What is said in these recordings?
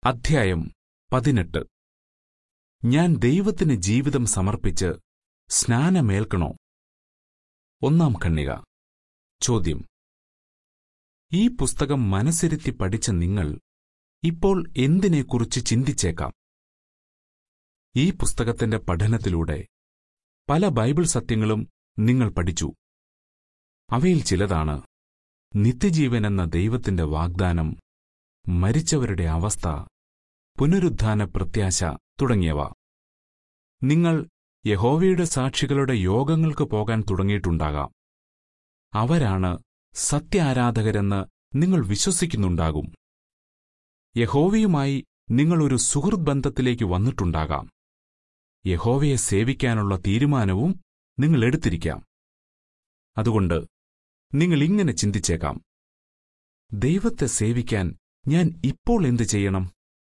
അധ്യായം 18. ഞാൻ ദൈവത്തിന് ജീവിതം സമർപ്പിച്ച് സ്നാനമേൽക്കണോ? 1 ഖണ്ഡിക. ചോദ്യം: ഈ പുസ്തകം മനസ്സിരുത്തി പഠിച്ച നിങ്ങൾ ഇപ്പോൾ എന്തിനെക്കുറിച്ച് ചിന്തിച്ചേക്കാം? ഈ പുസ്തകത്തിന്റെ പഠനത്തിലൂടെ പല ബൈബിൾ സത്യങ്ങളും നിങ്ങൾ പഠിച്ചു. അവയിൽ ചിലതാണ് നിത്യജീവനെന്ന ദൈവത്തിന്റെ വാഗ്ദാനം, മരിച്ചവരുടെ അവസ്ഥ, പുനരുത്ഥാന പ്രത്യാശ തുടങ്ങിയവ. നിങ്ങൾ യഹോവയുടെ സാക്ഷികളുടെ യോഗങ്ങൾക്ക് പോകാൻ തുടങ്ങിയിട്ടുണ്ടാകാം. അവരാണ് സത്യാരാധകരെന്ന് നിങ്ങൾ വിശ്വസിക്കുന്നുണ്ടാകും. യഹോവയുമായി നിങ്ങളൊരു സുഹൃത്ത് ബന്ധത്തിലേക്ക് വന്നിട്ടുണ്ടാകാം. യഹോവയെ സേവിക്കാനുള്ള തീരുമാനവും നിങ്ങൾ എടുത്തിരിക്കാം. അതുകൊണ്ട് നിങ്ങൾ ഇങ്ങനെ ചിന്തിച്ചേക്കാം: ദൈവത്തെ സേവിക്കാൻ ഞാൻ ഇപ്പോൾ എന്തു ചെയ്യണം?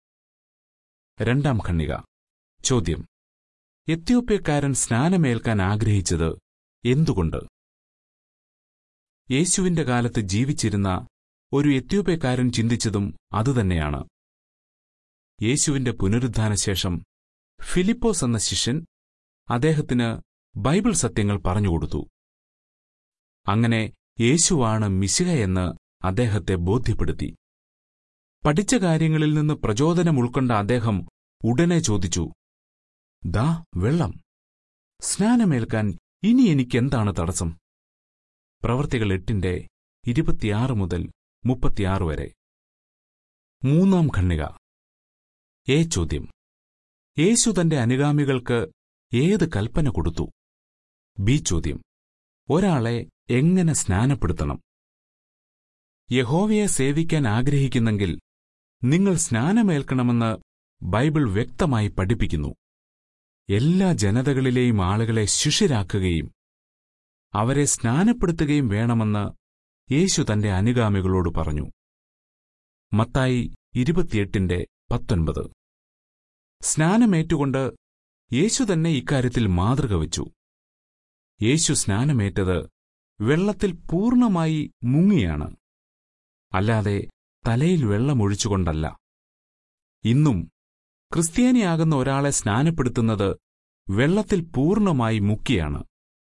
2 ഖണ്ഡിക. ചോദ്യം: എത്യോപ്യക്കാരൻ സ്നാനമേൽക്കാൻ ആഗ്രഹിച്ചത് എന്തുകൊണ്ട്? യേശുവിന്റെ കാലത്ത് ജീവിച്ചിരുന്ന ഒരു എത്യോപ്യക്കാരൻ ചിന്തിച്ചതും അതുതന്നെയാണ്. യേശുവിന്റെ പുനരുത്ഥാനശേഷം ഫിലിപ്പോസ് എന്ന ശിഷ്യൻ അദ്ദേഹത്തിന് ബൈബിൾ സത്യങ്ങൾ പറഞ്ഞുകൊടുത്തു. അങ്ങനെ യേശുവാണ് മിശിഹയെന്ന് അദ്ദേഹത്തെ ബോധ്യപ്പെടുത്തി. പഠിച്ച കാര്യങ്ങളിൽ നിന്ന് പ്രചോദനം ഉൾക്കൊണ്ട അദ്ദേഹം ഉടനെ ചോദിച്ചു: ദാ വെള്ളം, സ്നാനമേൽക്കാൻ ഇനി എനിക്കെന്താണ് തടസ്സം? പ്രവൃത്തികൾ 8:26 മുതൽ 36 വരെ. 3 ഖണ്ഡിക. ചോദ്യം: യേശു തന്റെ അനുഗാമികൾക്ക് ഏത് കൽപ്പന കൊടുത്തു? ചോദ്യം: ഒരാളെ എങ്ങനെ സ്നാനപ്പെടുത്തണം? യഹോവയെ സേവിക്കാൻ ആഗ്രഹിക്കുന്നെങ്കിൽ നിങ്ങൾ സ്നാനമേൽക്കണമെന്ന് ബൈബിൾ വ്യക്തമായി പഠിപ്പിക്കുന്നു. എല്ലാ ജനതകളിലെയും ആളുകളെ ശിഷ്യരാക്കുകയും അവരെ സ്നാനപ്പെടുത്തുകയും വേണമെന്ന് യേശു തന്റെ അനുഗാമികളോട് പറഞ്ഞു. മത്തായി 28:19. സ്നാനമേറ്റുകൊണ്ട് യേശു തന്നെ ഇക്കാര്യത്തിൽ മാതൃക വച്ചു. യേശു സ്നാനമേറ്റത് വെള്ളത്തിൽ പൂർണ്ണമായി മുങ്ങിയാണ്, അല്ലാതെ തലയിൽ വെള്ളമൊഴിച്ചുകൊണ്ടല്ല. ഇന്നും ക്രിസ്ത്യാനിയാകുന്ന ഒരാളെ സ്നാനപ്പെടുത്തുന്നത് വെള്ളത്തിൽ പൂർണ്ണമായി മുക്കിയാണ്.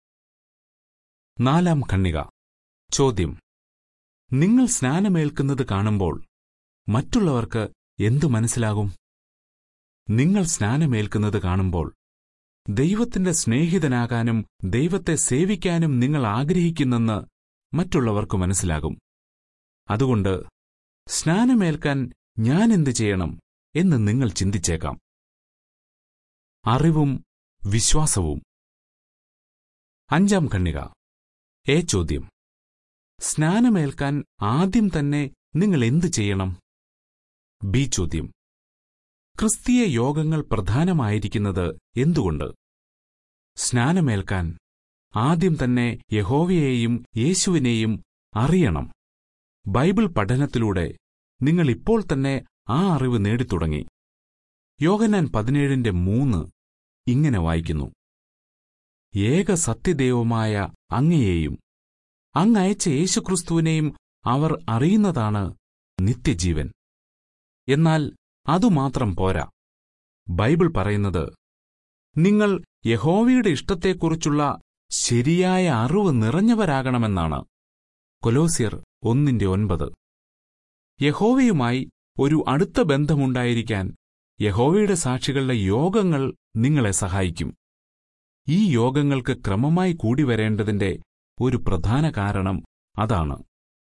4 ഖണ്ഡിക. ചോദ്യം: നിങ്ങൾ സ്നാനമേൽക്കുന്നത് കാണുമ്പോൾ മറ്റുള്ളവർക്ക് എന്തു മനസ്സിലാകും? നിങ്ങൾ സ്നാനമേൽക്കുന്നത് കാണുമ്പോൾ ദൈവത്തിന്റെ സ്നേഹിതനാകാനും ദൈവത്തെ സേവിക്കാനും നിങ്ങൾ ആഗ്രഹിക്കുന്നെന്ന് മറ്റുള്ളവർക്ക് മനസ്സിലാകും. അതുകൊണ്ട് സ്നാനമേൽക്കാൻ ഞാൻ എന്തു ചെയ്യണം എന്ന് നിങ്ങൾ ചിന്തിച്ചേക്കാം. അറിവും വിശ്വാസവും. 5 ഖണ്ഡിക. ചോദ്യം: സ്നാനമേൽക്കാൻ ആദ്യം തന്നെ നിങ്ങൾ എന്തു ചെയ്യണം? ചോദ്യം: ക്രിസ്തീയ യോഗങ്ങൾ പ്രധാനമായിരിക്കുന്നത് എന്തുകൊണ്ട്? സ്നാനമേൽക്കാൻ ആദ്യം തന്നെ യഹോവയെയും യേശുവിനെയും അറിയണം. ബൈബിൾ പഠനത്തിലൂടെ നിങ്ങൾ ഇപ്പോൾ തന്നെ ആ അറിവ് നേടിത്തുടങ്ങി. യോഹന്നാൻ 17:3 ഇങ്ങനെ വായിക്കുന്നു: ഏക സത്യദൈവമായ അങ്ങയെയും അങ്ങയച്ച യേശുക്രിസ്തുവിനെയും അവർ അറിയുന്നതാണ് നിത്യജീവൻ. എന്നാൽ അതുമാത്രം പോരാ. ബൈബിൾ പറയുന്നത് നിങ്ങൾ യഹോവയുടെ ഇഷ്ടത്തെക്കുറിച്ചുള്ള ശരിയായ അറിവ് നിറഞ്ഞവരാകണമെന്നാണ്. കൊലോസ്യർ 1:9. യഹോവയുമായി ഒരു അടുത്ത ബന്ധമുണ്ടായിരിക്കാൻ യഹോവയുടെ സാക്ഷികളുടെ യോഗങ്ങൾ നിങ്ങളെ സഹായിക്കും. ഈ യോഗങ്ങൾക്ക് ക്രമമായി കൂടിവരേണ്ടതിന്റെ ഒരു പ്രധാന കാരണം അതാണ്.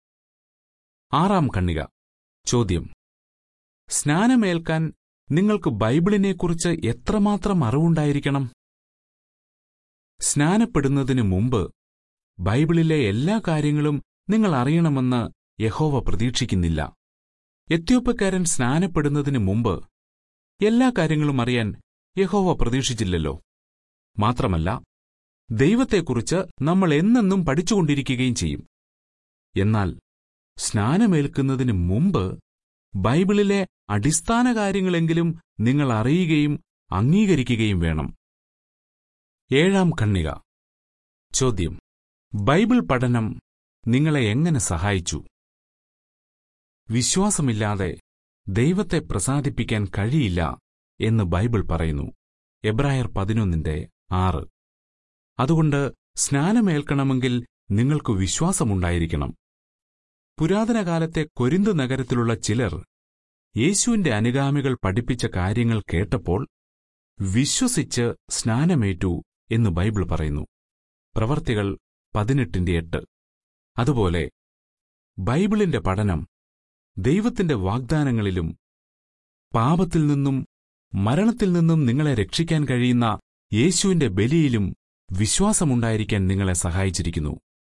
6 ഖണ്ഡിക. ചോദ്യം: സ്നാനമേൽക്കാൻ നിങ്ങൾക്ക് ബൈബിളിനെക്കുറിച്ച് എത്രമാത്രം അറിവുണ്ടായിരിക്കണം? സ്നാനപ്പെടുന്നതിനു മുമ്പ് ബൈബിളിലെ എല്ലാ കാര്യങ്ങളും നിങ്ങൾ അറിയണമെന്ന് യഹോവ പ്രതീക്ഷിക്കുന്നില്ല. എത്യോപ്യക്കാരൻ സ്നാനപ്പെടുന്നതിനു മുമ്പ് എല്ലാ കാര്യങ്ങളും അറിയാൻ യഹോവ പ്രതീക്ഷിച്ചില്ലല്ലോ. മാത്രമല്ല, ദൈവത്തെക്കുറിച്ച് നമ്മൾ എന്നെന്നും പഠിച്ചുകൊണ്ടിരിക്കുകയും ചെയ്യും. എന്നാൽ സ്നാനമേൽക്കുന്നതിനു മുമ്പ് ബൈബിളിലെ അടിസ്ഥാന കാര്യങ്ങളെങ്കിലും നിങ്ങൾ അറിയുകയും അംഗീകരിക്കുകയും വേണം. 7 ഖണ്ഡിക. ചോദ്യം: ബൈബിൾ പഠനം നിങ്ങളെ എങ്ങനെ സഹായിച്ചു? വിശ്വാസമില്ലാതെ ദൈവത്തെ പ്രസാദിപ്പിക്കാൻ കഴിയില്ല എന്ന് ബൈബിൾ പറയുന്നു. എബ്രായർ 11:6. അതുകൊണ്ട് സ്നാനമേൽക്കണമെങ്കിൽ നിങ്ങൾക്ക് വിശ്വാസമുണ്ടായിരിക്കണം. പുരാതന കാലത്തെ കൊരിന്ത് നഗരത്തിലുള്ള ചിലർ യേശുവിന്റെ അനുഗാമികൾ പഠിപ്പിച്ച കാര്യങ്ങൾ കേട്ടപ്പോൾ വിശ്വസിച്ച് സ്നാനമേറ്റു എന്ന് ബൈബിൾ പറയുന്നു. പ്രവർത്തികൾ 18:8. അതുപോലെ ബൈബിളിന്റെ പഠനം ദൈവത്തിന്റെ വാഗ്ദാനങ്ങളിലും പാപത്തിൽ നിന്നും മരണത്തിൽ നിന്നും നിങ്ങളെ രക്ഷിക്കാൻ കഴിയുന്ന യേശുവിന്റെ ബലിയിലും വിശ്വാസമുണ്ടായിരിക്കാൻ നിങ്ങളെ സഹായിച്ചിരിക്കുന്നു.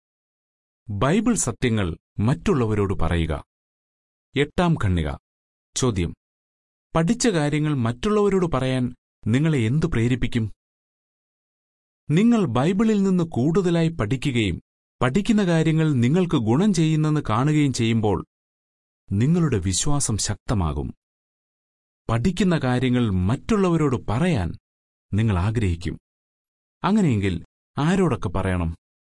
ബൈബിൾ സത്യങ്ങൾ മറ്റുള്ളവരോട് പറയുക. 8-ാം ഖണ്ഡിക. ചോദ്യം: പഠിച്ച കാര്യങ്ങൾ മറ്റുള്ളവരോട് പറയാൻ നിങ്ങളെ എന്തു പ്രേരിപ്പിക്കും? നിങ്ങൾ ബൈബിളിൽ നിന്ന് കൂടുതലായി പഠിക്കുകയും പഠിക്കുന്ന കാര്യങ്ങൾ നിങ്ങൾക്ക് ഗുണം ചെയ്യുന്നെന്ന് കാണുകയും ചെയ്യുമ്പോൾ നിങ്ങളുടെ വിശ്വാസം ശക്തമാകും. പഠിക്കുന്ന കാര്യങ്ങൾ മറ്റുള്ളവരോട് പറയാൻ നിങ്ങൾ ആഗ്രഹിക്കും. അങ്ങനെയെങ്കിൽ ആരോടൊക്കെ പറയണം?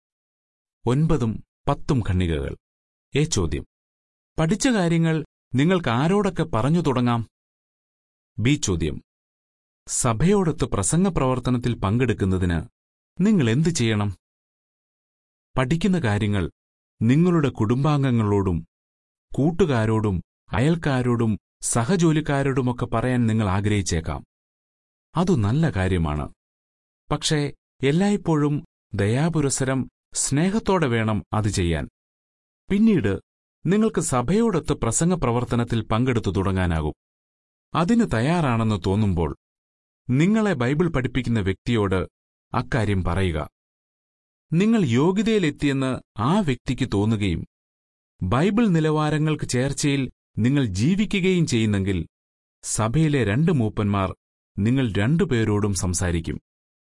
9-ഉം 10-ഉം ഖണ്ഡികകൾ. ചോദ്യം: പഠിച്ച കാര്യങ്ങൾ നിങ്ങൾക്ക് ആരോടൊക്കെ പറഞ്ഞു തുടങ്ങാം? ബി ചോദ്യം: സഭയോടൊത്ത് പ്രസംഗപ്രവർത്തനത്തിൽ പങ്കെടുക്കുന്നതിന് നിങ്ങൾ എന്തു ചെയ്യണം? പഠിക്കുന്ന കാര്യങ്ങൾ നിങ്ങളുടെ കുടുംബാംഗങ്ങളോടും കൂട്ടുകാരോടും അയൽക്കാരോടും സഹജോലിക്കാരോടുമൊക്കെ പറയാൻ നിങ്ങൾ ആഗ്രഹിച്ചേക്കാം. അതു നല്ല കാര്യമാണ്. പക്ഷേ എല്ലായ്പ്പോഴും ദയാപുരസ്സരം സ്നേഹത്തോടെ വേണം അത് ചെയ്യാൻ. പിന്നീട് നിങ്ങൾക്ക് സഭയോടൊത്ത് പ്രസംഗപ്രവർത്തനത്തിൽ പങ്കെടുത്തു തുടങ്ങാനാകും. അതിന് തയ്യാറാണെന്ന് തോന്നുമ്പോൾ നിങ്ങളെ ബൈബിൾ പഠിപ്പിക്കുന്ന വ്യക്തിയോട് അക്കാര്യം പറയുക. നിങ്ങൾ യോഗ്യതയിലെത്തിയെന്ന് ആ വ്യക്തിക്ക് തോന്നുകയും ബൈബിൾ നിലവാരങ്ങൾക്ക് ചേർച്ചയിൽ നിങ്ങൾ ജീവിക്കുകയും ചെയ്യുന്നെങ്കിൽ സഭയിലെ 2 മൂപ്പന്മാർ നിങ്ങൾ 2 പേരോടും സംസാരിക്കും.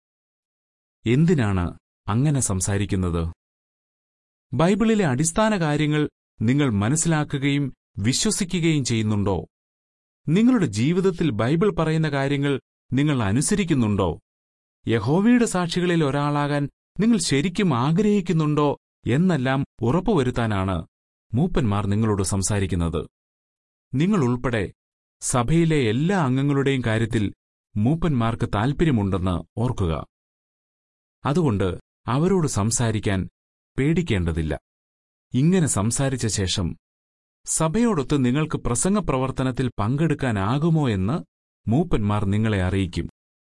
എന്തിനാണ് അങ്ങനെ സംസാരിക്കുന്നത്? ബൈബിളിലെ അടിസ്ഥാന കാര്യങ്ങൾ നിങ്ങൾ മനസ്സിലാക്കുകയും വിശ്വസിക്കുകയും ചെയ്യുന്നുണ്ടോ? നിങ്ങളുടെ ജീവിതത്തിൽ ബൈബിൾ പറയുന്ന കാര്യങ്ങൾ നിങ്ങൾ അനുസരിക്കുന്നുണ്ടോ? യഹോവയുടെ സാക്ഷികളിൽ ഒരാളാകാൻ നിങ്ങൾ ശരിക്കും ആഗ്രഹിക്കുന്നുണ്ടോ എന്നെല്ലാം ഉറപ്പുവരുത്താനാണ് മൂപ്പന്മാർ നിങ്ങളോട് സംസാരിക്കുന്നത്. നിങ്ങളുൾപ്പെടെ സഭയിലെ എല്ലാ അംഗങ്ങളുടെയും കാര്യത്തിൽ മൂപ്പന്മാർക്ക് താൽപ്പര്യമുണ്ടെന്ന് ഓർക്കുക. അതുകൊണ്ട് അവരോട് സംസാരിക്കാൻ പേടിക്കേണ്ടതില്ല. ഇങ്ങനെ സംസാരിച്ച ശേഷം സഭയോടൊത്ത് നിങ്ങൾക്ക് പ്രസംഗപ്രവർത്തനത്തിൽ പങ്കെടുക്കാനാകുമോ എന്ന് മൂപ്പന്മാർ നിങ്ങളെ അറിയിക്കും.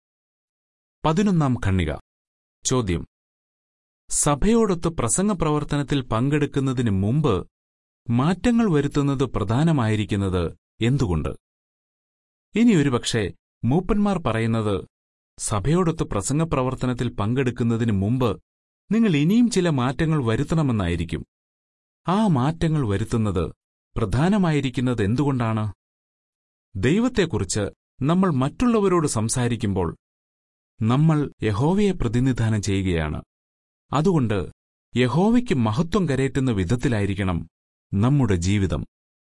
11-ാം ഖണ്ഡിക. ചോദ്യം: സഭയോടൊത്ത് പ്രസംഗപ്രവർത്തനത്തിൽ പങ്കെടുക്കുന്നതിന് മുമ്പ് മാറ്റങ്ങൾ വരുത്തുന്നത് പ്രധാനമായിരിക്കുന്നത് എന്തുകൊണ്ട്? ഇനി ഒരുപക്ഷെ മൂപ്പന്മാർ പറയുന്നത് സഭയോടൊത്ത് പ്രസംഗപ്രവർത്തനത്തിൽ പങ്കെടുക്കുന്നതിന് മുമ്പ് നിങ്ങൾ ഇനിയും ചില മാറ്റങ്ങൾ വരുത്തണമെന്നായിരിക്കും. ആ മാറ്റങ്ങൾ വരുത്തുന്നത് പ്രധാനമായിരിക്കുന്നത് എന്തുകൊണ്ടാണ്? ദൈവത്തെക്കുറിച്ച് നമ്മൾ മറ്റുള്ളവരോട് സംസാരിക്കുമ്പോൾ നമ്മൾ യഹോവയെ പ്രതിനിധാനം ചെയ്യുകയാണ്. അതുകൊണ്ട് യഹോവയ്ക്ക് മഹത്വം കരേറ്റുന്ന വിധത്തിലായിരിക്കണം നമ്മുടെ ജീവിതം.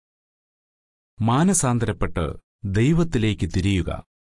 മാനസാന്തരപ്പെട്ട് ദൈവത്തിലേക്ക് തിരിയുക.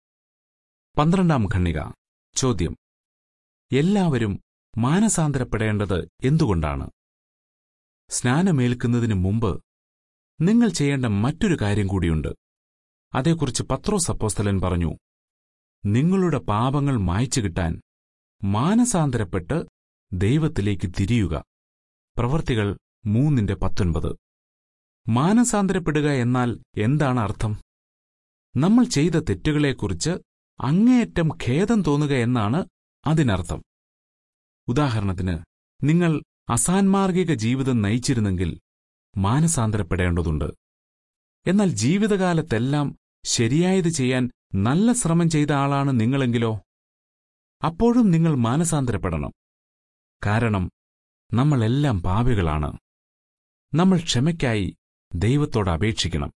12-ാം ഖണ്ഡിക. ചോദ്യം: എല്ലാവരും മാനസാന്തരപ്പെടേണ്ടത് എന്തുകൊണ്ടാണ്? സ്നാനമേൽക്കുന്നതിനു മുമ്പ് നിങ്ങൾ ചെയ്യേണ്ട മറ്റൊരു കാര്യം കൂടിയുണ്ട്. അതേക്കുറിച്ച് പത്രോസ് അപ്പോസ്തലൻ പറഞ്ഞു: നിങ്ങളുടെ പാപങ്ങൾ മായ്ച്ചുകിട്ടാൻ മാനസാന്തരപ്പെട്ട് ദൈവത്തിലേക്ക് തിരിയുക. പ്രവർത്തികൾ 3:19. മാനസാന്തരപ്പെടുക എന്നാൽ എന്താണ് അർത്ഥം? നമ്മൾ ചെയ്ത തെറ്റുകളെക്കുറിച്ച് അങ്ങേയറ്റം ഖേദം തോന്നുക എന്നാണ് അതിനർത്ഥം. ഉദാഹരണത്തിന്, നിങ്ങൾ അസാൻമാർഗിക ജീവിതം നയിച്ചിരുന്നെങ്കിൽ മാനസാന്തരപ്പെടേണ്ടതുണ്ട്. എന്നാൽ ജീവിതകാലത്തെല്ലാം ശരിയായത് ചെയ്യാൻ നല്ല ശ്രമം ചെയ്ത ആളാണ് നിങ്ങളെങ്കിലോ? അപ്പോഴും നിങ്ങൾ മാനസാന്തരപ്പെടണം. കാരണം നമ്മളെല്ലാം പാപികളാണ്. നമ്മൾ ക്ഷമയ്ക്കായി ദൈവത്തോട് അപേക്ഷിക്കണം.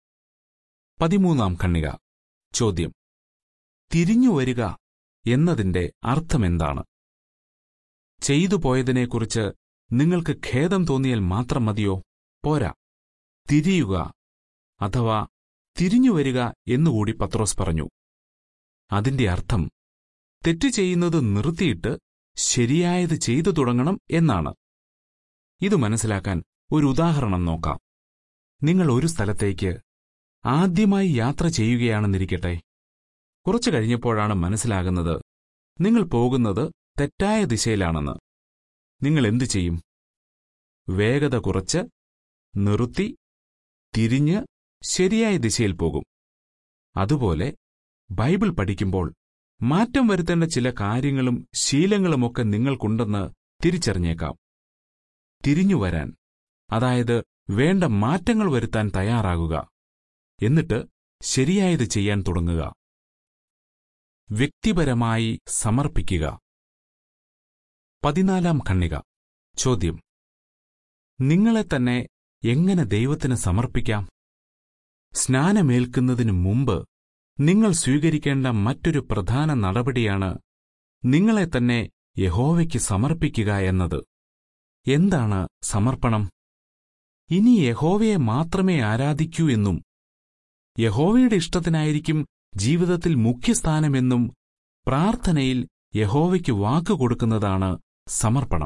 13-ാം ഖണ്ഡിക. ചോദ്യം: തിരിഞ്ഞുവരിക എന്നതിന്റെ അർത്ഥമെന്താണ്? ചെയ്തു പോയതിനെക്കുറിച്ച് നിങ്ങൾക്ക് ഖേദം തോന്നിയാൽ മാത്രം മതിയോ? പോരാ, തിരിയുക അഥവാ തിരിഞ്ഞുവരിക എന്നുകൂടി പത്രോസ് പറഞ്ഞു. അതിന്റെ അർത്ഥം തെറ്റ് ചെയ്യുന്നത് നിർത്തിയിട്ട് ശരിയായത് ചെയ്തു തുടങ്ങണം എന്നാണ്. ഇത് മനസ്സിലാക്കാൻ ഒരു ഉദാഹരണം നോക്കാം. നിങ്ങൾ ഒരു സ്ഥലത്തേക്ക് ആദ്യമായി യാത്ര ചെയ്യുകയാണെന്നിരിക്കട്ടെ. കുറച്ചു കഴിഞ്ഞപ്പോഴാണ് മനസ്സിലാകുന്നത് നിങ്ങൾ പോകുന്നത് തെറ്റായ ദിശയിലാണെന്ന്. നിങ്ങൾ എന്തു ചെയ്യും? വേഗത കുറച്ച് നിർത്തി തിരിഞ്ഞ് ശരിയായ ദിശയിൽ പോകും. അതുപോലെ ബൈബിൾ പഠിക്കുമ്പോൾ മാറ്റം വരുത്തേണ്ട ചില കാര്യങ്ങളും ശീലങ്ങളുമൊക്കെ നിങ്ങൾക്കുണ്ടെന്ന് തിരിച്ചറിഞ്ഞേക്കാം. തിരിഞ്ഞുവരാൻ, അതായത് വേണ്ട മാറ്റങ്ങൾ വരുത്താൻ തയ്യാറാകുക. എന്നിട്ട് ശരിയായത് ചെയ്യാൻ തുടങ്ങുക. വ്യക്തിപരമായി സമർപ്പിക്കുക. 14 ഖണ്ഡിക. ചോദ്യം: നിങ്ങളെ തന്നെ എങ്ങനെ ദൈവത്തിന് സമർപ്പിക്കാം? സ്നാനമേൽക്കുന്നതിനു മുമ്പ് നിങ്ങൾ സ്വീകരിക്കേണ്ട മറ്റൊരു പ്രധാന നടപടിയാണ് നിങ്ങളെ തന്നെ യഹോവയ്ക്ക് സമർപ്പിക്കുക എന്നത്. എന്താണ് സമർപ്പണം? ഇനി യഹോവയെ മാത്രമേ ആരാധിക്കൂ എന്നും യഹോവയുടെ ഇഷ്ടത്തിനായിരിക്കും ജീവിതത്തിൽ മുഖ്യസ്ഥാനമെന്നും പ്രാർത്ഥനയിൽ യഹോവയ്ക്ക് വാക്കുകൊടുക്കുന്നതാണ് സമർപ്പണം.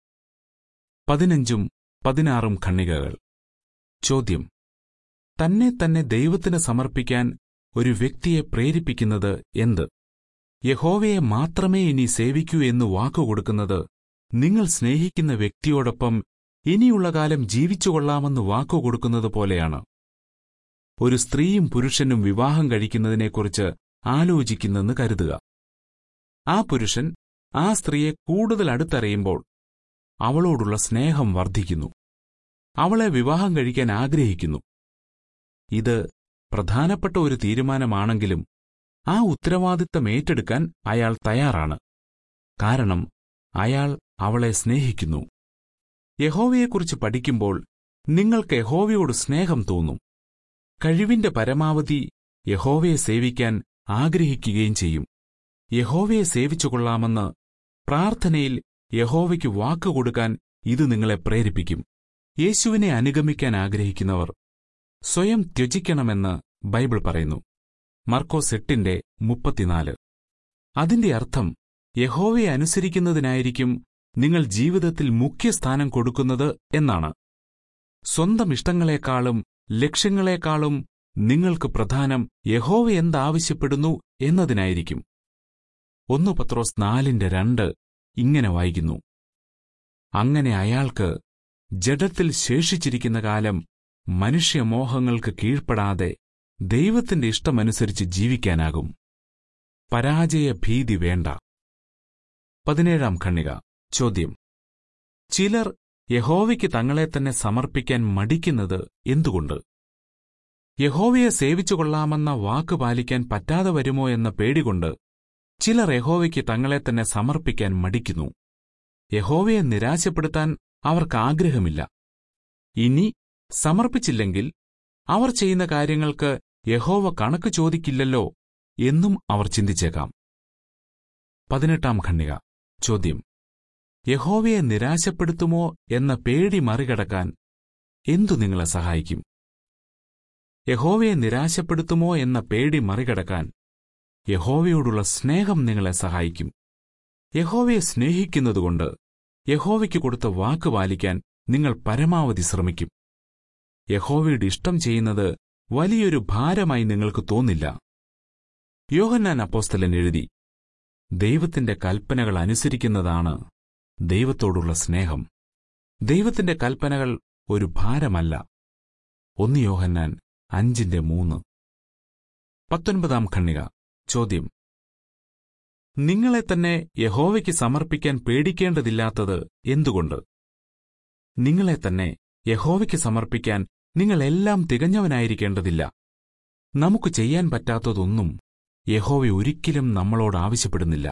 15ഉം 16ഉം ഖണ്ഡികകൾ. ചോദ്യം: തന്നെ തന്നെ ദൈവത്തിന് സമർപ്പിക്കാൻ ഒരു വ്യക്തിയെ പ്രേരിപ്പിക്കുന്നത് എന്ത്? യഹോവയെ മാത്രമേ ഇനി സേവിക്കൂ എന്ന് വാക്കുകൊടുക്കുന്നത് നിങ്ങൾ സ്നേഹിക്കുന്ന വ്യക്തിയോടൊപ്പം ഇനിയുള്ള കാലം ജീവിച്ചുകൊള്ളാമെന്ന് വാക്കുകൊടുക്കുന്നത് പോലെയാണ്. ഒരു സ്ത്രീയും പുരുഷനും വിവാഹം കഴിക്കുന്നതിനെക്കുറിച്ച് ആലോചിക്കുന്നെന്ന് കരുതുക. ആ പുരുഷൻ ആ സ്ത്രീയെ കൂടുതൽ അടുത്തറിയുമ്പോൾ അവളോടുള്ള സ്നേഹം വർദ്ധിക്കുന്നു. അവളെ വിവാഹം കഴിക്കാൻ ആഗ്രഹിക്കുന്നു. ഇത് പ്രധാനപ്പെട്ട ഒരു തീരുമാനമാണെങ്കിലും ആ ഉത്തരവാദിത്തം ഏറ്റെടുക്കാൻ അയാൾ തയ്യാറാണ്. കാരണം അയാൾ അവളെ സ്നേഹിക്കുന്നു. യഹോവയെക്കുറിച്ച് പഠിക്കുമ്പോൾ നിങ്ങൾക്ക് യഹോവയോട് സ്നേഹം തോന്നും. കഴിവിന്റെ പരമാവധി യഹോവയെ സേവിക്കാൻ ആഗ്രഹിക്കുകയും ചെയ്യും. യഹോവയെ സേവിച്ചുകൊള്ളാമെന്ന് പ്രാർത്ഥനയിൽ യഹോവയ്ക്ക് വാക്കുകൊടുക്കാൻ ഇത് നിങ്ങളെ പ്രേരിപ്പിക്കും. യേശുവിനെ അനുഗമിക്കാൻ ആഗ്രഹിക്കുന്നവർ സ്വയം ത്യജിക്കണമെന്ന് ബൈബിൾ പറയുന്നു. മർക്കോസ് 8:34. അതിന്റെ അർത്ഥം യഹോവയെ അനുസരിക്കുന്നതിനായിരിക്കും നിങ്ങൾ ജീവിതത്തിൽ മുഖ്യസ്ഥാനം കൊടുക്കുന്നത് എന്നാണ്. സ്വന്തം ഇഷ്ടങ്ങളെക്കാളും ലക്ഷ്യങ്ങളെക്കാളും നിങ്ങൾക്ക് പ്രധാനം യഹോവ എന്താവശ്യപ്പെടുന്നു എന്നതിനായിരിക്കും. 1 പത്രോസ് 4:2 ഇങ്ങനെ വായിക്കുന്നു: അങ്ങനെ അയാൾക്ക് ജഡത്തിൽ ശേഷിച്ചിരിക്കുന്ന കാലം മനുഷ്യമോഹങ്ങൾക്ക് കീഴ്പ്പെടാതെ ദൈവത്തിന്റെ ഇഷ്ടമനുസരിച്ച് ജീവിക്കാനാകും. പരാജയഭീതി വേണ്ട. 17 ഖണ്ഡിക. ചോദ്യം: ചിലർ യഹോവയ്ക്ക് തങ്ങളെ തന്നെ സമർപ്പിക്കാൻ മടിക്കുന്നത് എന്തുകൊണ്ട്? യഹോവയെ സേവിച്ചുകൊള്ളാമെന്ന വാക്ക് പാലിക്കാൻ പറ്റാതെ വരുമോ എന്ന പേടികൊണ്ട് ചിലർ യഹോവയ്ക്ക് തങ്ങളെ തന്നെ സമർപ്പിക്കാൻ മടിക്കുന്നു. യഹോവയെ നിരാശപ്പെടുത്താൻ അവർക്ക് ആഗ്രഹമില്ല. ഇനി സമർപ്പിച്ചില്ലെങ്കിൽ അവർ ചെയ്യുന്ന കാര്യങ്ങൾക്ക് യഹോവ കണക്ക് ചോദിക്കില്ലല്ലോ എന്നും അവർ ചിന്തിച്ചേക്കാം. 18 ഖണ്ഡിക. ചോദ്യം: യഹോവയെ നിരാശപ്പെടുത്തുമോ എന്ന പേടി മറികടക്കാൻ എന്തു നിങ്ങളെ സഹായിക്കും? യഹോവയെ നിരാശപ്പെടുത്തുമോ എന്ന പേടി മറികടക്കാൻ യഹോവയോടുള്ള സ്നേഹം നിങ്ങളെ സഹായിക്കും. യഹോവയെ സ്നേഹിക്കുന്നതുകൊണ്ട് യഹോവയ്ക്ക് കൊടുത്ത വാക്ക് പാലിക്കാൻ നിങ്ങൾ പരമാവധി ശ്രമിക്കും. യഹോവയുടെ ഇഷ്ടം ചെയ്യുന്നത് വലിയൊരു ഭാരമായി നിങ്ങൾക്ക് തോന്നില്ല. യോഹന്നാൻ അപ്പോസ്തലൻ എഴുതി, ദൈവത്തിന്റെ കൽപ്പനകൾ അനുസരിക്കുന്നതാണ് ദൈവത്തോടുള്ള സ്നേഹം. ദൈവത്തിന്റെ കൽപ്പനകൾ ഒരു ഭാരമല്ല. 1 യോഹന്നാൻ 5:3. 19 ഖണ്ഡിക. ചോദ്യം: നിങ്ങളെ തന്നെ യഹോവയ്ക്ക് സമർപ്പിക്കാൻ പേടിക്കേണ്ടതില്ലാത്തത് എന്തുകൊണ്ട്? നിങ്ങളെ തന്നെ യഹോവയ്ക്ക് സമർപ്പിക്കാൻ നിങ്ങളെല്ലാം തികഞ്ഞവനായിരിക്കേണ്ടതില്ല. നമുക്ക് ചെയ്യാൻ പറ്റാത്തതൊന്നും യഹോവ ഒരിക്കലും നമ്മളോട് ആവശ്യപ്പെടുന്നില്ല.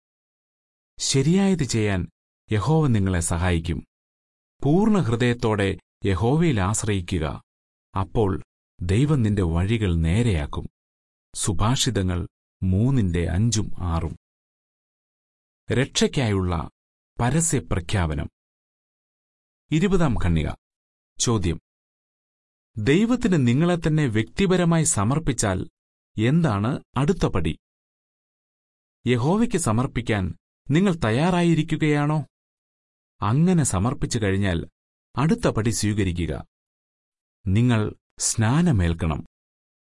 ശരിയായത് ചെയ്യാൻ യഹോവ നിങ്ങളെ സഹായിക്കും. പൂർണ്ണ ഹൃദയത്തോടെ യഹോവയിൽ ആശ്രയിക്കുക. അപ്പോൾ ദൈവം നിന്റെ വഴികൾ നേരെയാക്കും. സുഭാഷിതങ്ങൾ 3:5-6. രക്ഷയ്ക്കായുള്ള പരസ്യപ്രഖ്യാപനം. 20 ഖണ്ഡിക. ചോദ്യം: ദൈവത്തിന് നിങ്ങളെ തന്നെ വ്യക്തിപരമായി സമർപ്പിച്ചാൽ എന്താണ് അടുത്ത പടി? യഹോവയ്ക്ക് സമർപ്പിക്കാൻ നിങ്ങൾ തയ്യാറായിരിക്കുകയാണോ? അങ്ങനെ സമർപ്പിച്ചു കഴിഞ്ഞാൽ അടുത്ത പടി സ്വീകരിക്കുക. നിങ്ങൾ സ്നാനമേൽക്കണം.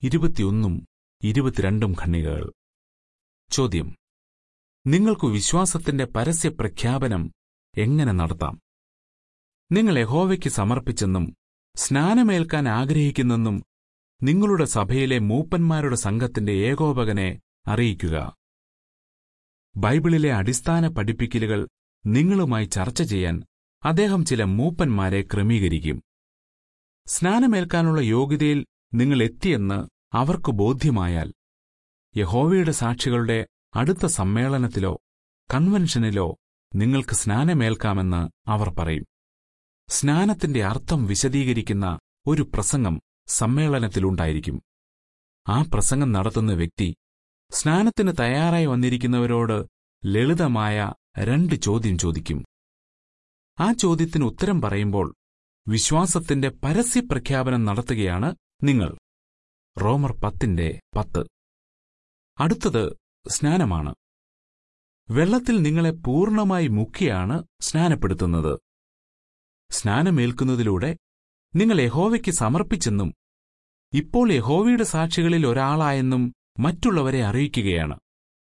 21 22 ഖണ്ഡികകൾ. ചോദ്യം: നിങ്ങൾക്കു വിശ്വാസത്തിന്റെ പരസ്യ പ്രഖ്യാപനം എങ്ങനെ നടത്താം? നിങ്ങൾ യഹോവയ്ക്ക് സമർപ്പിച്ചെന്നും സ്നാനമേൽക്കാൻ ആഗ്രഹിക്കുന്നെന്നും നിങ്ങളുടെ സഭയിലെ മൂപ്പന്മാരുടെ സംഘത്തിന്റെ ഏകോപകനെ അറിയിക്കുക. ബൈബിളിലെ അടിസ്ഥാന പഠിപ്പിക്കലുകൾ നിങ്ങളുമായി ചർച്ച ചെയ്യാൻ അദ്ദേഹം ചില മൂപ്പന്മാരെ ക്രമീകരിക്കും. സ്നാനമേൽക്കാനുള്ള യോഗ്യതയിൽ നിങ്ങൾ എത്തിയെന്ന് അവർക്ക് ബോധ്യമായാൽ യഹോവയുടെ സാക്ഷികളുടെ അടുത്ത സമ്മേളനത്തിലോ കൺവെൻഷനിലോ നിങ്ങൾക്ക് സ്നാനമേൽക്കാമെന്ന് അവർ പറയും. സ്നാനത്തിന്റെ അർത്ഥം വിശദീകരിക്കുന്ന ഒരു പ്രസംഗം സമ്മേളനത്തിലുണ്ടായിരിക്കും. ആ പ്രസംഗം നടത്തുന്ന വ്യക്തി സ്നാനത്തിന് തയ്യാറായി വന്നിരിക്കുന്നവരോട് ലളിതമായ 2 ചോദ്യം ചോദിക്കും. ആ ചോദ്യത്തിന് ഉത്തരം പറയുമ്പോൾ വിശ്വാസത്തിന്റെ പരസ്യപ്രഖ്യാപനം നടത്തുകയാണ് നിങ്ങൾ. റോമർ 10:10. അടുത്തത് സ്നാനമാണ്. വെള്ളത്തിൽ നിങ്ങളെ പൂർണ്ണമായി മുക്കിയാണ് സ്നാനപ്പെടുത്തുന്നത്. സ്നാനമേൽക്കുന്നതിലൂടെ നിങ്ങൾ യഹോവയ്ക്ക് സമർപ്പിച്ചെന്നും ഇപ്പോൾ യഹോവയുടെ സാക്ഷികളിൽ ഒരാളായെന്നും മറ്റുള്ളവരെ അറിയിക്കുകയാണ്.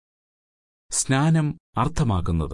സ്നാനം അർത്ഥമാക്കുന്നത്.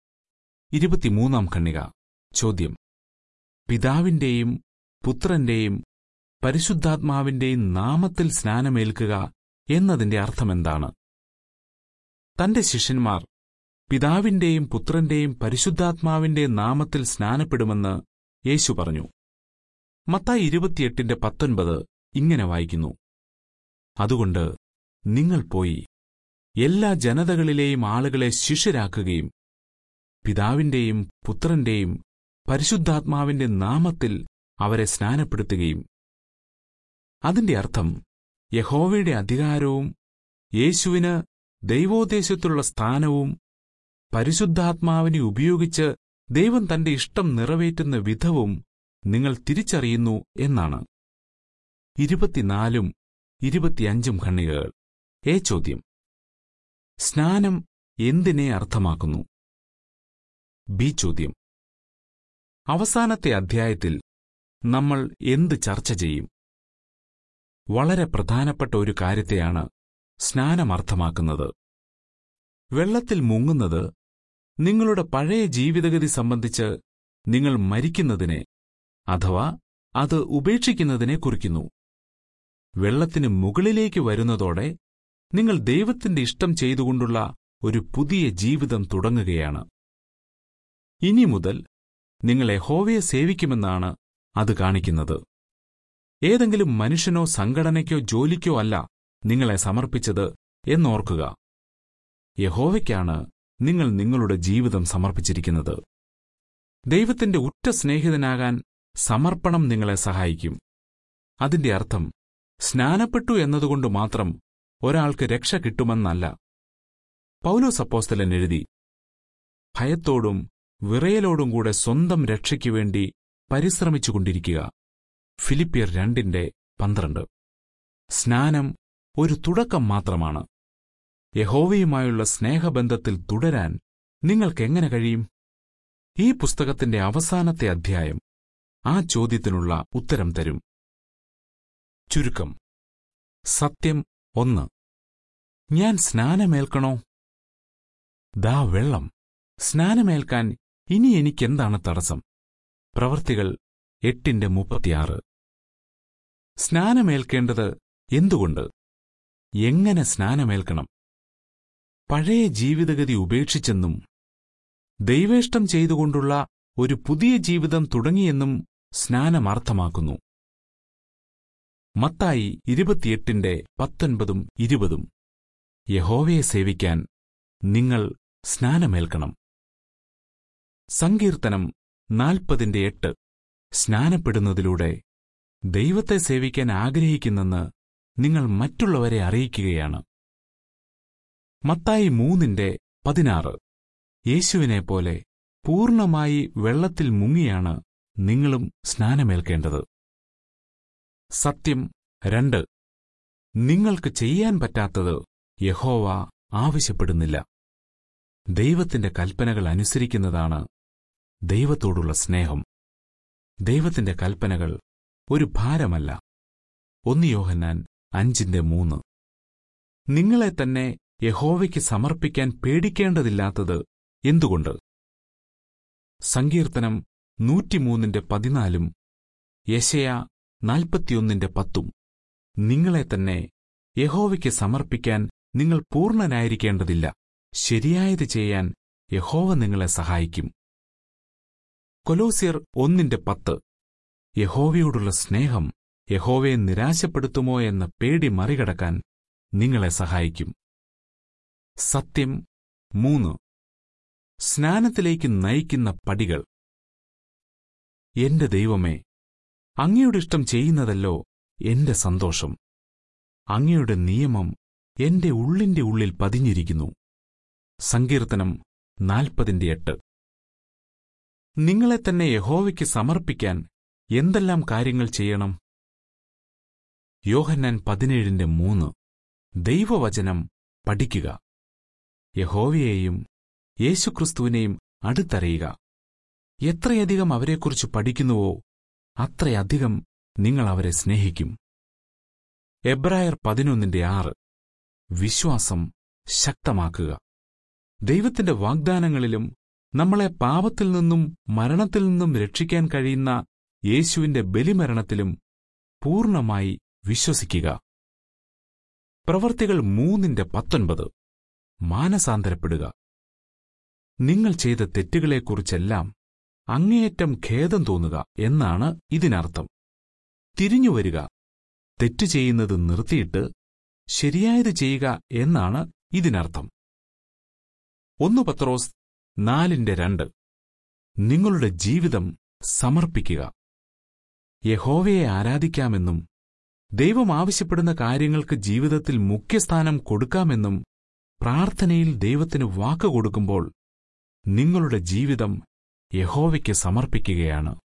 23 ഖണ്ഡിക. ചോദ്യം: പിതാവിന്റെയും പുത്രന്റെയും പരിശുദ്ധാത്മാവിന്റെയും നാമത്തിൽ സ്നാനമേൽക്കുക എന്നതിന്റെ അർത്ഥമെന്താണ്? തന്റെ ശിഷ്യന്മാർ പിതാവിന്റെയും പുത്രന്റെയും പരിശുദ്ധാത്മാവിന്റെയും നാമത്തിൽ സ്നാനപ്പെടുമെന്ന് യേശു പറഞ്ഞു. മത്തായി 28:19 ഇങ്ങനെ വായിക്കുന്നു: അതുകൊണ്ട് നിങ്ങൾ പോയി എല്ലാ ജനതകളിലെയും ആളുകളെ ശിഷ്യരാക്കുകയും പിതാവിന്റെയും പുത്രന്റെയും പരിശുദ്ധാത്മാവിന്റെ നാമത്തിൽ അവരെ സ്നാനപ്പെടുത്തുകയും. അതിന്റെ അർത്ഥം യഹോവയുടെ അധികാരവും യേശുവിന് ദൈവോദ്ദേശത്തിലുള്ള സ്ഥാനവും പരിശുദ്ധാത്മാവിനെ ഉപയോഗിച്ച് ദൈവം തന്റെ ഇഷ്ടം നിറവേറ്റുന്ന വിധവും നിങ്ങൾ തിരിച്ചറിയുന്നു എന്നാണ്. 24 25 ഖണ്ഡികകൾ. ചോദ്യം: സ്നാനം എന്തിനെ അർത്ഥമാക്കുന്നു? ബി ചോദ്യം: അവസാനത്തെ അധ്യായത്തിൽ നമ്മൾ എന്ത് ചർച്ച ചെയ്യും? വളരെ പ്രധാനപ്പെട്ട ഒരു കാര്യത്തെയാണ് സ്നാനം അർത്ഥമാക്കുന്നത്. വെള്ളത്തിൽ മുങ്ങുന്നത് നിങ്ങളുടെ പഴയ ജീവിതഗതി സംബന്ധിച്ച് നിങ്ങൾ മരിക്കുന്നതിനെ അഥവാ അത് ഉപേക്ഷിക്കുന്നതിനെ കുറിക്കുന്നു. വെള്ളത്തിന് മുകളിലേക്ക് വരുന്നതോടെ നിങ്ങൾ ദൈവത്തിന്റെ ഇഷ്ടം ചെയ്തുകൊണ്ടുള്ള ഒരു പുതിയ ജീവിതം തുടങ്ങുകയാണ്. ഇനി മുതൽ നിങ്ങൾ യഹോവയെ സേവിക്കുമെന്നാണ് അത് കാണിക്കുന്നത്. ഏതെങ്കിലും മനുഷ്യനോ സംഘടനയ്ക്കോ ജോലിക്കോ അല്ല നിങ്ങളെ സമർപ്പിച്ചത് എന്നോർക്കുക. യഹോവയ്ക്കാണ് നിങ്ങൾ നിങ്ങളുടെ ജീവിതം സമർപ്പിച്ചിരിക്കുന്നത്. ദൈവത്തിന്റെ ഉറ്റ സ്നേഹിതനാകാൻ സമർപ്പണം നിങ്ങളെ സഹായിക്കും. അതിന്റെ അർത്ഥം സ്നാനപ്പെട്ടു എന്നതുകൊണ്ട് മാത്രം ഒരാൾക്ക് രക്ഷ കിട്ടുമെന്നല്ല. പൗലോസ് അപ്പോസ്തലൻ എഴുതി, ഭയത്തോടും വിറയലോടും കൂടെ സ്വന്തം രക്ഷയ്ക്കുവേണ്ടി പരിശ്രമിച്ചുകൊണ്ടിരിക്കുക. ഫിലിപ്പിയർ 2:12. സ്നാനം ഒരു തുടക്കം മാത്രമാണ്. യഹോവയുമായുള്ള സ്നേഹബന്ധത്തിൽ തുടരാൻ നിങ്ങൾക്കെങ്ങനെ കഴിയും? ഈ പുസ്തകത്തിന്റെ അവസാനത്തെ അധ്യായം ആ ചോദ്യത്തിനുള്ള ഉത്തരം തരും. ചുരുക്കം: സത്യം 1. ഞാൻ സ്നാനമേൽക്കണോ? ദാ വെള്ളം. സ്നാനമേൽക്കാൻ ഇനി എനിക്കെന്താണ് തടസ്സം? പ്രവൃത്തികൾ 8:36. സ്നാനമേൽക്കേണ്ടത് എന്തുകൊണ്ട്? എങ്ങനെ സ്നാനമേൽക്കണം? പഴയ ജീവിതഗതി ഉപേക്ഷിച്ചെന്നും ദൈവേഷ്ടം ചെയ്തുകൊണ്ടുള്ള ഒരു പുതിയ ജീവിതം തുടങ്ങിയെന്നും സ്നാനം അർത്ഥമാക്കുന്നു. മത്തായി 28:19-20. യഹോവയെ സേവിക്കാൻ നിങ്ങൾ സ്നാനമേൽക്കണം. സങ്കീർത്തനം 40:8. സ്നാനപ്പെടുന്നതിലൂടെ ദൈവത്തെ സേവിക്കാൻ ആഗ്രഹിക്കുന്നെന്ന് നിങ്ങൾ മറ്റുള്ളവരെ അറിയിക്കുകയാണ്. മത്തായി 3:16. യേശുവിനെപ്പോലെ പൂർണ്ണമായി വെള്ളത്തിൽ മുങ്ങിയാണ് നിങ്ങളും സ്നാനമേൽക്കേണ്ടത്. സത്യം 2. നിങ്ങൾക്ക് ചെയ്യാൻ പറ്റാത്തത് യഹോവ ആവശ്യപ്പെടുന്നില്ല. ദൈവത്തിന്റെ കൽപ്പനകൾ അനുസരിക്കുന്നതാണ് ദൈവത്തോടുള്ള സ്നേഹം. ദൈവത്തിന്റെ കൽപ്പനകൾ ഒരു ഭാരമല്ല. 1 യോഹന്നാൻ 5:3. നിങ്ങളെ തന്നെ യഹോവയ്ക്ക് സമർപ്പിക്കാൻ പേടിക്കേണ്ടതില്ലാത്തത് എന്തുകൊണ്ട്? സങ്കീർത്തനം 103:14 യെശയ്യാ 41:10. നിങ്ങളെ തന്നെ യഹോവയ്ക്ക് സമർപ്പിക്കാൻ നിങ്ങൾ പൂർണ്ണനായിരിക്കേണ്ടതില്ല. ശരിയായത് ചെയ്യാൻ യഹോവ നിങ്ങളെ സഹായിക്കും. കൊലോസ്യർ 1:10. യഹോവയോടുള്ള സ്നേഹം യഹോവയെ നിരാശപ്പെടുത്തുമോ എന്ന പേടി മറികടക്കാൻ നിങ്ങളെ സഹായിക്കും. സത്യം 3. സ്നാനത്തിലേക്ക് നയിക്കുന്ന പടികൾ. എന്റെ ദൈവമേ, അങ്ങയുടെ ഇഷ്ടം ചെയ്യുന്നതല്ലോ എന്റെ സന്തോഷം. അങ്ങയുടെ നിയമം എന്റെ ഉള്ളിന്റെ ഉള്ളിൽ പതിഞ്ഞിരിക്കുന്നു. സങ്കീർത്തനം 40:8. നിങ്ങളെ തന്നെ യഹോവയ്ക്ക് സമർപ്പിക്കാൻ എന്തെല്ലാം കാര്യങ്ങൾ ചെയ്യണം? യോഹന്നാൻ 17:3. ദൈവവചനം പഠിക്കുക. യഹോവയെയും യേശുക്രിസ്തുവിനെയും അടുത്തറിയുക. എത്രയധികം അവരെക്കുറിച്ച് പഠിക്കുന്നുവോ അത്രയധികം നിങ്ങൾ അവരെ സ്നേഹിക്കും. എബ്രായർ 11:6. വിശ്വാസം ശക്തമാക്കുക. ദൈവത്തിന്റെ വാഗ്ദാനങ്ങളിലും നമ്മളെ പാപത്തിൽ നിന്നും മരണത്തിൽ നിന്നും രക്ഷിക്കാൻ കഴിയുന്ന യേശുവിന്റെ ബലിമരണത്തിലും പൂർണ്ണമായി വിശ്വസിക്കുക. പ്രവൃത്തികൾ 3:19. മാനസാന്തരപ്പെടുക. നിങ്ങൾ ചെയ്ത തെറ്റുകളെക്കുറിച്ചെല്ലാം അങ്ങേയറ്റം ഖേദം തോന്നുക എന്നാണ് ഇതിനർത്ഥം. തിരിഞ്ഞുവരിക, തെറ്റ് ചെയ്യുന്നത് നിർത്തിയിട്ട് ശരിയായത് ചെയ്യുക എന്നാണ് ഇതിനർത്ഥം. 1 പത്രോസ് 4:2. നിങ്ങളുടെ ജീവിതം സമർപ്പിക്കുക. യഹോവയെ ആരാധിക്കാമെന്നും ദൈവം ആവശ്യപ്പെടുന്ന കാര്യങ്ങൾക്ക് ജീവിതത്തിൽ മുഖ്യസ്ഥാനം കൊടുക്കാമെന്നും പ്രാർത്ഥനയിൽ ദൈവത്തിന് വാക്ക് കൊടുക്കുമ്പോൾ നിങ്ങളുടെ ജീവിതം യഹോവയ്ക്ക് സമർപ്പിക്കുകയാണ്.